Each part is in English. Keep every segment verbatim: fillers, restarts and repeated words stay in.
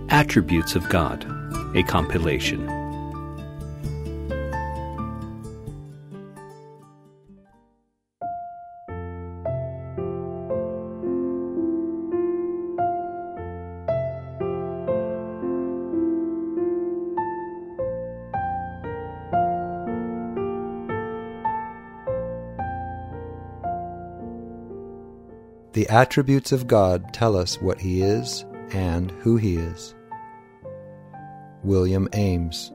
Attributes of God, a compilation. The attributes of God tell us what He is and who He is. William Ames.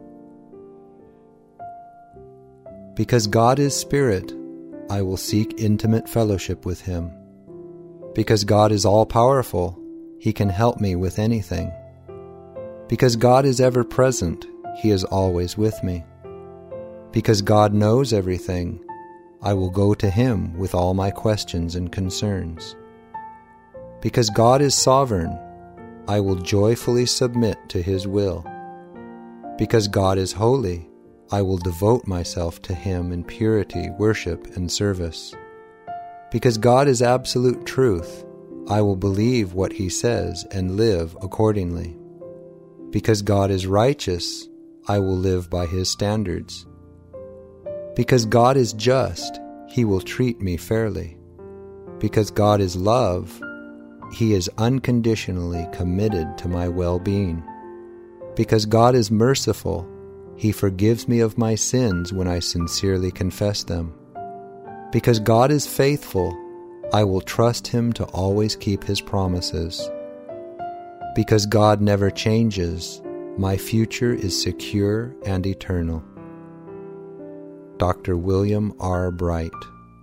Because God is Spirit, I will seek intimate fellowship with Him. Because God is all-powerful, He can help me with anything. Because God is ever-present, He is always with me. Because God knows everything, I will go to Him with all my questions and concerns. Because God is sovereign, I will joyfully submit to His will. Because God is holy, I will devote myself to Him in purity, worship, and service. Because God is absolute truth, I will believe what He says and live accordingly. Because God is righteous, I will live by His standards. Because God is just, He will treat me fairly. Because God is love, He is unconditionally committed to my well-being. Because God is merciful, He forgives me of my sins when I sincerely confess them. Because God is faithful, I will trust Him to always keep His promises. Because God never changes, my future is secure and eternal. Doctor William R. Bright.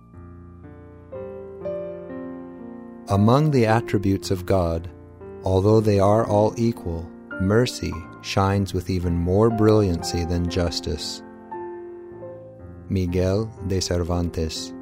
Among the attributes of God, although they are all equal, mercy shines with even more brilliancy than justice. Miguel de Cervantes.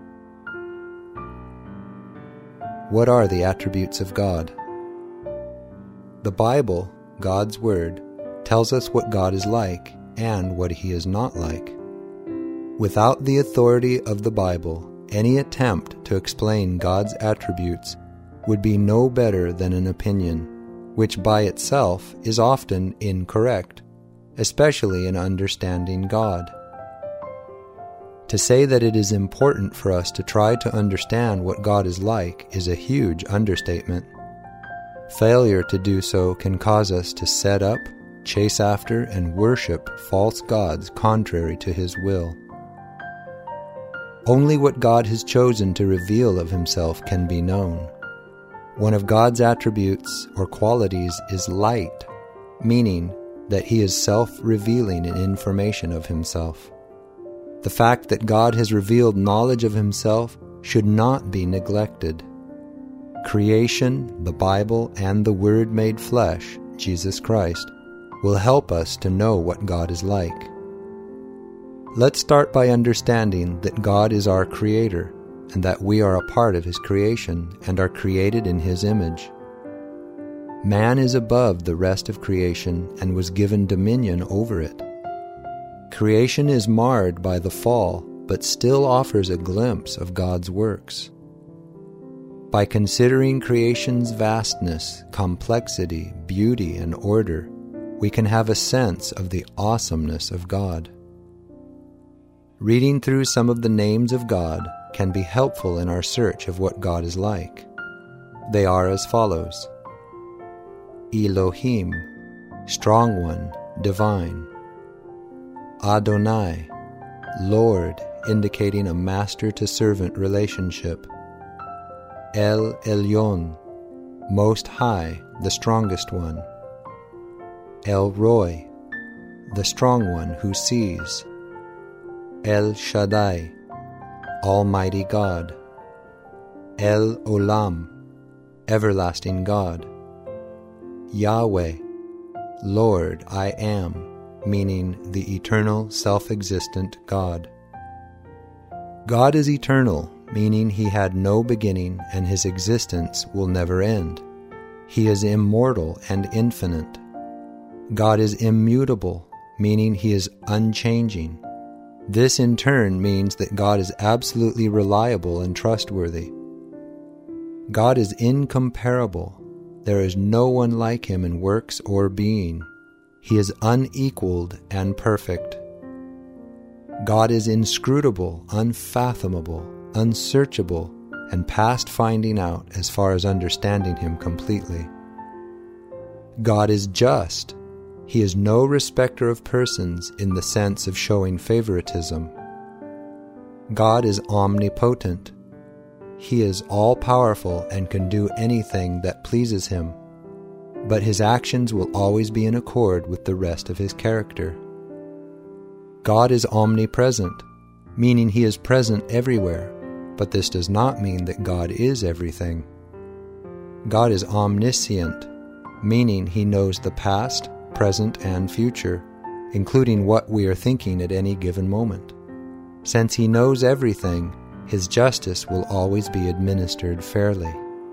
What are the attributes of God? The Bible, God's Word, tells us what God is like and what He is not like. Without the authority of the Bible, any attempt to explain God's attributes would be no better than an opinion, which by itself is often incorrect, especially in understanding God. To say that it is important for us to try to understand what God is like is a huge understatement. Failure to do so can cause us to set up, chase after, and worship false gods contrary to His will. Only what God has chosen to reveal of Himself can be known. One of God's attributes or qualities is light, meaning that He is self-revealing in information of Himself. The fact that God has revealed knowledge of Himself should not be neglected. Creation, the Bible, and the Word made flesh, Jesus Christ, will help us to know what God is like. Let's start by understanding that God is our Creator, and that we are a part of His creation and are created in His image. Man is above the rest of creation and was given dominion over it. Creation is marred by the fall, but still offers a glimpse of God's works. By considering creation's vastness, complexity, beauty, and order, we can have a sense of the awesomeness of God. Reading through some of the names of God can be helpful in our search of what God is like. They are as follows: Elohim, Strong One, Divine; Adonai, Lord, indicating a master-to-servant relationship; El Elyon, Most High, the Strongest One; El Roi, the Strong One who sees; El Shaddai, Almighty God; El Olam, Everlasting God; Yahweh, Lord, I Am, meaning the eternal, self-existent God. God is eternal, meaning He had no beginning and His existence will never end. He is immortal and infinite. God is immutable, meaning He is unchanging. This in turn means that God is absolutely reliable and trustworthy. God is incomparable, There is no one like him in works or being. He is unequaled and perfect. God is inscrutable, unfathomable, unsearchable, and past finding out as far as understanding him completely. God is just. He is no respecter of persons in the sense of showing favoritism. God is omnipotent. He is all-powerful and can do anything that pleases him, but his actions will always be in accord with the rest of his character. God is omnipresent, meaning he is present everywhere, but this does not mean that God is everything. God is omniscient, meaning he knows the past, present, and future, including what we are thinking at any given moment. Since he knows everything, his justice will always be administered fairly.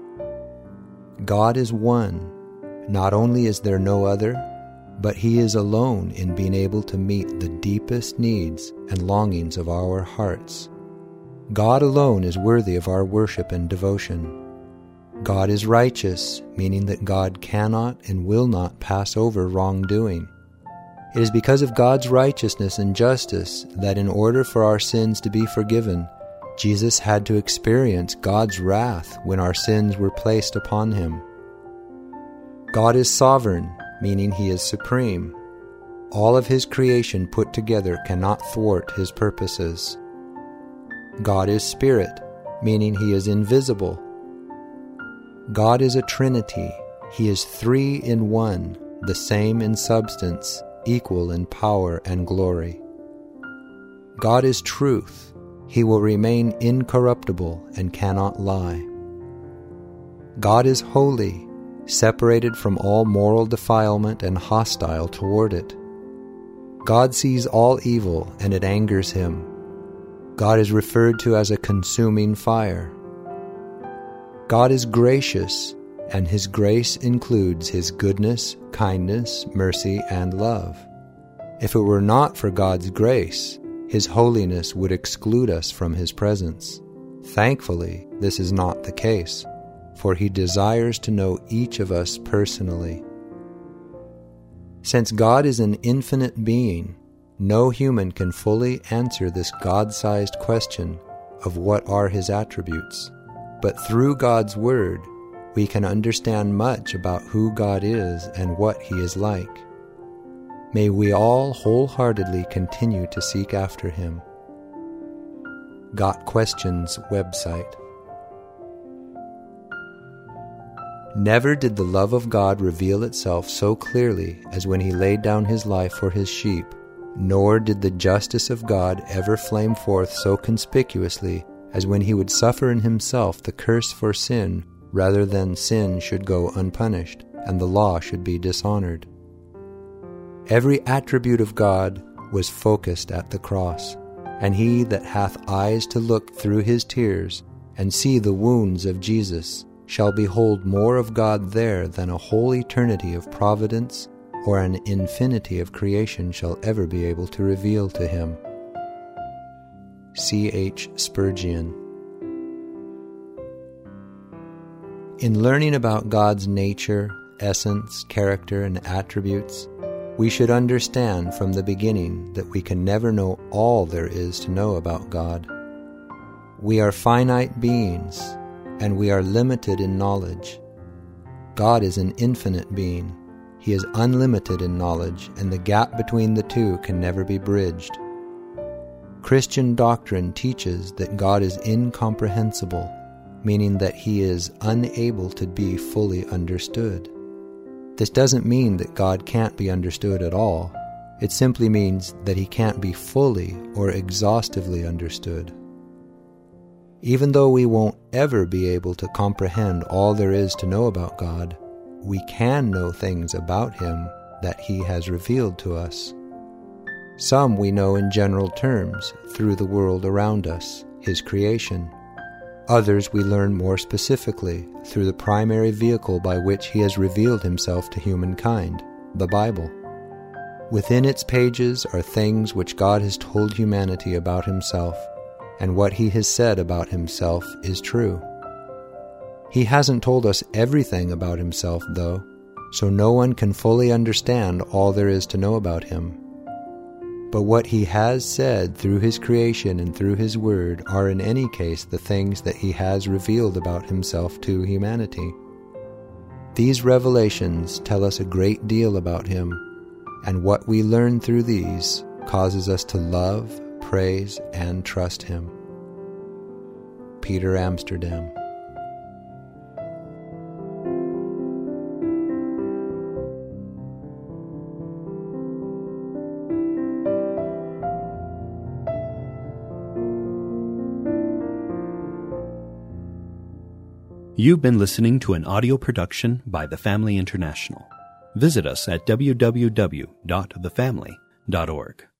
God is one. Not only is there no other, but he is alone in being able to meet the deepest needs and longings of our hearts. God alone is worthy of our worship and devotion. God is righteous, meaning that God cannot and will not pass over wrongdoing. It is because of God's righteousness and justice that in order for our sins to be forgiven, Jesus had to experience God's wrath when our sins were placed upon him. God is sovereign, meaning he is supreme. All of his creation put together cannot thwart his purposes. God is spirit, meaning he is invisible. God is a trinity. He is three in one, the same in substance, equal in power and glory. God is truth. He will remain incorruptible and cannot lie. God is holy, separated from all moral defilement and hostile toward it. God sees all evil and it angers him. God is referred to as a consuming fire. God is gracious, and his grace includes his goodness, kindness, mercy, and love. If it were not for God's grace, his holiness would exclude us from his presence. Thankfully, this is not the case, for he desires to know each of us personally. Since God is an infinite being, no human can fully answer this God-sized question of what are his attributes. But through God's Word, we can understand much about who God is and what he is like. May we all wholeheartedly continue to seek after him. Got Questions website. Never did the love of God reveal itself so clearly as when he laid down his life for his sheep, nor did the justice of God ever flame forth so conspicuously as when he would suffer in himself the curse for sin rather than sin should go unpunished and the law should be dishonored. Every attribute of God was focused at the cross, and he that hath eyes to look through his tears and see the wounds of Jesus shall behold more of God there than a whole eternity of providence or an infinity of creation shall ever be able to reveal to him. C H Spurgeon. In learning about God's nature, essence, character, and attributes, we should understand from the beginning that we can never know all there is to know about God. We are finite beings, and we are limited in knowledge. God is an infinite being. He is unlimited in knowledge, and the gap between the two can never be bridged. Christian doctrine teaches that God is incomprehensible, meaning that he is unable to be fully understood. This doesn't mean that God can't be understood at all. It simply means that he can't be fully or exhaustively understood. Even though we won't ever be able to comprehend all there is to know about God, we can know things about him that he has revealed to us. Some we know in general terms through the world around us, his creation. Others we learn more specifically through the primary vehicle by which he has revealed himself to humankind, the Bible. Within its pages are things which God has told humanity about himself, and what he has said about himself is true. He hasn't told us everything about himself, though, so no one can fully understand all there is to know about him. But what he has said through his creation and through his word are in any case the things that he has revealed about himself to humanity. These revelations tell us a great deal about him, and what we learn through these causes us to love, praise, and trust him. Peter Amsterdam. You've been listening to an audio production by The Family International. Visit us at w w w dot the family dot org.